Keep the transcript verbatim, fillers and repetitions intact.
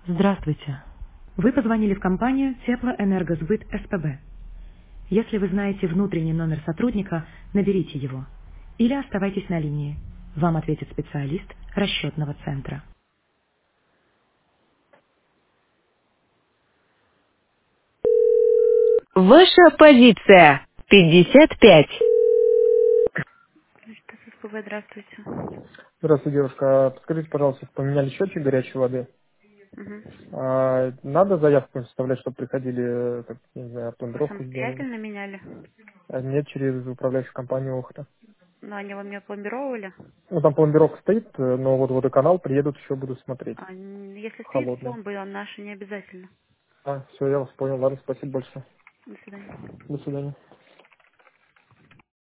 Здравствуйте. Вы позвонили в компанию Теплоэнергосбыт СПБ. Если вы знаете внутренний номер сотрудника, наберите его. Или оставайтесь на линии. Вам ответит специалист расчетного центра. Ваша позиция. пятьдесят пять. Что СПБ, здравствуйте. Здравствуйте, девушка. А Подскажите, пожалуйста, поменяли счетчик горячей воды. Угу. А, надо заявку составлять, чтобы приходили, э, как, не знаю, Вы пломбировку сделали? самостоятельно меняли? А нет, через управляющую компанию Охта. Но они вам не опломбировали? Ну, там пломбировка стоит, э, но вот водоканал приедут, еще буду смотреть. А, н- если стоит Холодный. пломбы, а наши не обязательно. А, все, я вас понял. Ладно, спасибо большое. До свидания. До свидания.